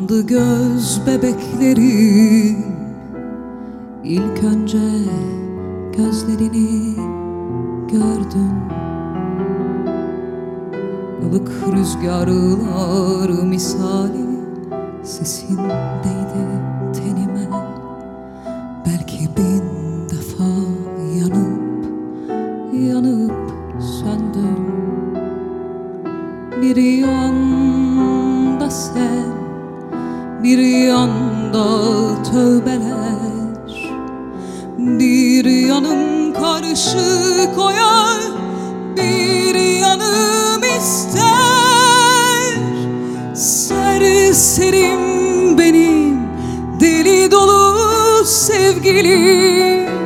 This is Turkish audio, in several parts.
Yandı göz bebeklerim, İlk önce gözlerini gördüm. Ilık rüzgarlar misali sesindeydi tenime. Belki bin defa yanıp yanıp söndüm. Bir yanda sen, bir yanda tövbeler, bir yanım karışık oyar, bir yanım ister. Serserim benim, deli dolu sevgilim.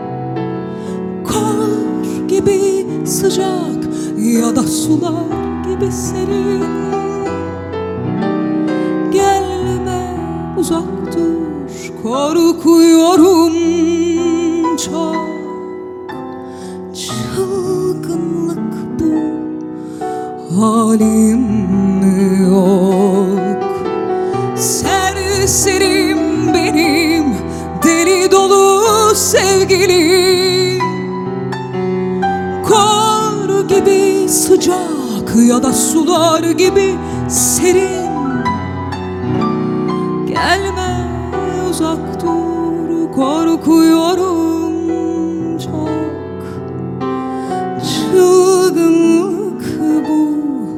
Kar gibi sıcak ya da sular gibi serin. Gelme, uzak dur, korkuyorum çok. Çılgınlık bu, halim mi yok? Serserim benim, deli dolu sevgilim. Kar gibi sıcak ya da sular gibi serin. Gelme, uzak dur, korkuyorum çok. Çılgınlık bu,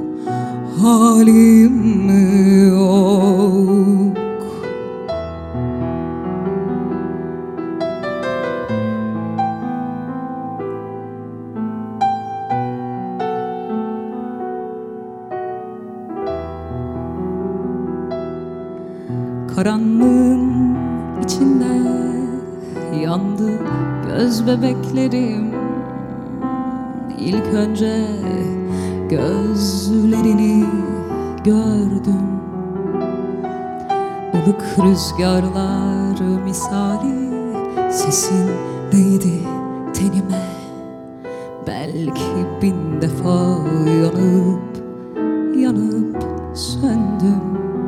halim mi yok? Karanlığın içinde yandı göz bebeklerim. İlk önce gözlerini gördüm. Ilık rüzgarlar misali sesindeydi tenime. Belki bin defa yanıp yanıp söndüm.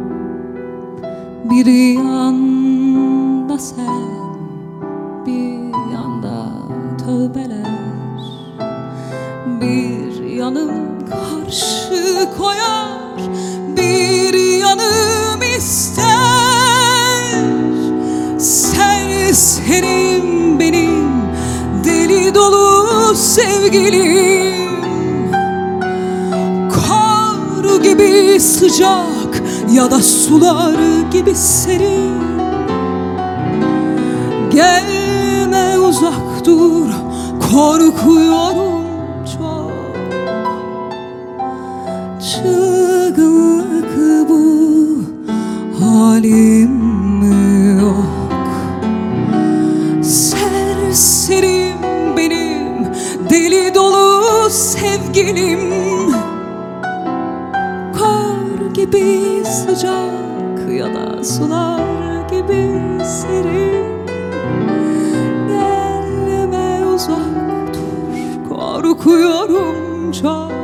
Bir yanda sen, bir yanda tövbeler, bir yanım karşı koyar, bir yanım ister. Serserim benim, deli dolu sevgilim. Kar gibi sıcak ya da sular gibi serin. Gelme, uzak dur, korkuyorum çok. Çılgınlık bu, halim mi yok? Serserim benim, deli dolu sevgilim. Gibi sıcak ya da sular gibi serin. Gelme, uzak dur, korkuyorum çok.